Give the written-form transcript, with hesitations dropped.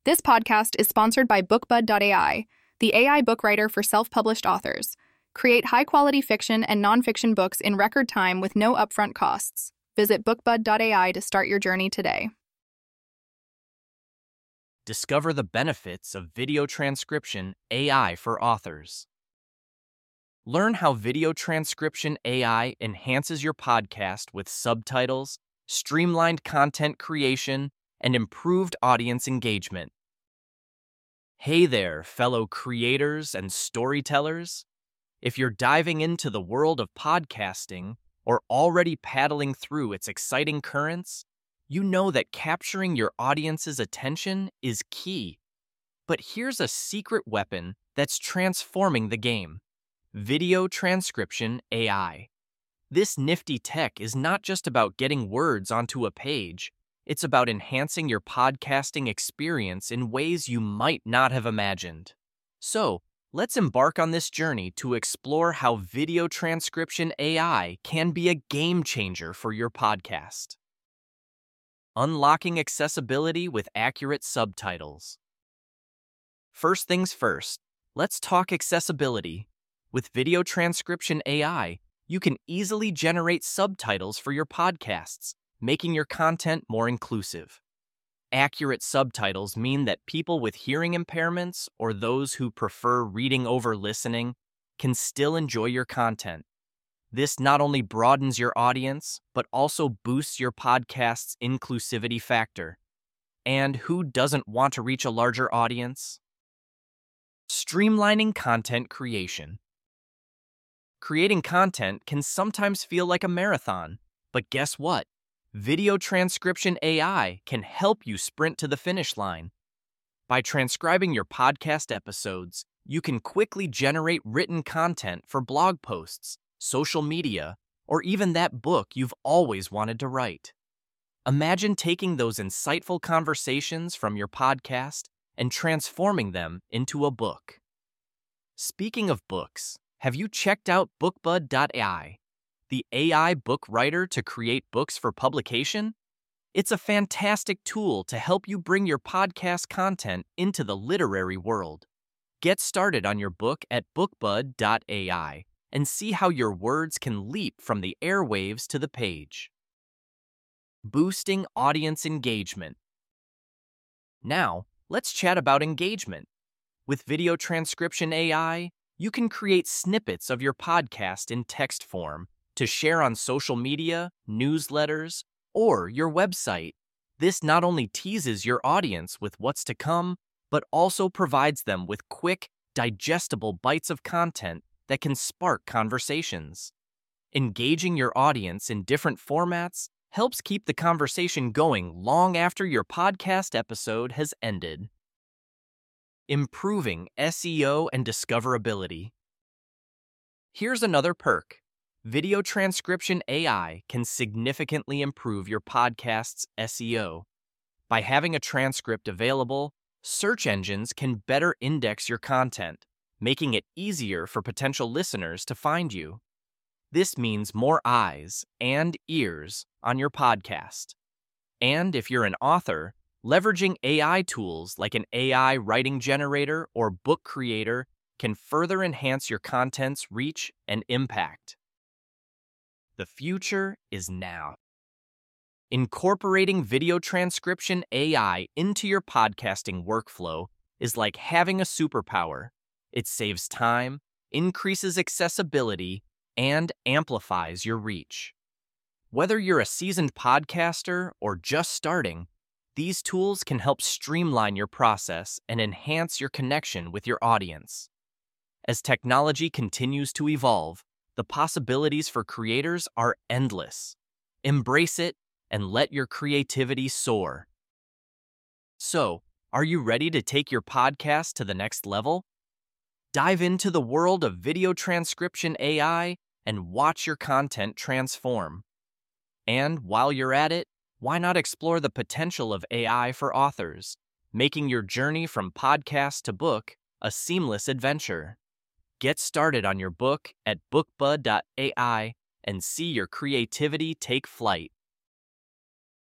This podcast is sponsored by BookBud.ai, the AI book writer for self-published authors. Create high-quality fiction and nonfiction books in record time with no upfront costs. Visit BookBud.ai to start your journey today. Discover the benefits of video transcription AI for authors. Learn how video transcription AI enhances your podcast with subtitles, streamlined content creation, and improved audience engagement. Hey there, fellow creators and storytellers. If you're diving into the world of podcasting or already paddling through its exciting currents, you know that capturing your audience's attention is key. But here's a secret weapon that's transforming the game: video transcription AI. This nifty tech is not just about getting words onto a page. It's about enhancing your podcasting experience in ways you might not have imagined. So, let's embark on this journey to explore how video transcription AI can be a game changer for your podcast. Unlocking accessibility with accurate subtitles. First things first, let's talk accessibility. With video transcription AI, you can easily generate subtitles for your podcasts, making your content more inclusive. Accurate subtitles mean that people with hearing impairments or those who prefer reading over listening can still enjoy your content. This not only broadens your audience, but also boosts your podcast's inclusivity factor. And who doesn't want to reach a larger audience? Streamlining content creation. Creating content can sometimes feel like a marathon, but guess what? Video transcription AI can help you sprint to the finish line. By transcribing your podcast episodes, you can quickly generate written content for blog posts, social media, or even that book you've always wanted to write. Imagine taking those insightful conversations from your podcast and transforming them into a book. Speaking of books, have you checked out BookBud.ai, the AI book writer to create books for publication? It's a fantastic tool to help you bring your podcast content into the literary world. Get started on your book at BookBud.ai and see how your words can leap from the airwaves to the page. Boosting audience engagement. Now, let's chat about engagement. With video transcription AI, you can create snippets of your podcast in text form to share on social media, newsletters, or your website. This not only teases your audience with what's to come, but also provides them with quick, digestible bites of content that can spark conversations. Engaging your audience in different formats helps keep the conversation going long after your podcast episode has ended. Improving SEO and discoverability. Here's another perk. Video transcription AI can significantly improve your podcast's SEO. By having a transcript available, search engines can better index your content, making it easier for potential listeners to find you. This means more eyes and ears on your podcast. And if you're an author, leveraging AI tools like an AI writing generator or book creator can further enhance your content's reach and impact. The future is now. Incorporating video transcription AI into your podcasting workflow is like having a superpower. It saves time, increases accessibility, and amplifies your reach. Whether you're a seasoned podcaster or just starting, these tools can help streamline your process and enhance your connection with your audience. As technology continues to evolve, the possibilities for creators are endless. Embrace it and let your creativity soar. So, are you ready to take your podcast to the next level? Dive into the world of video transcription AI and watch your content transform. And while you're at it, why not explore the potential of AI for authors, making your journey from podcast to book a seamless adventure? Get started on your book at bookbud.ai and see your creativity take flight.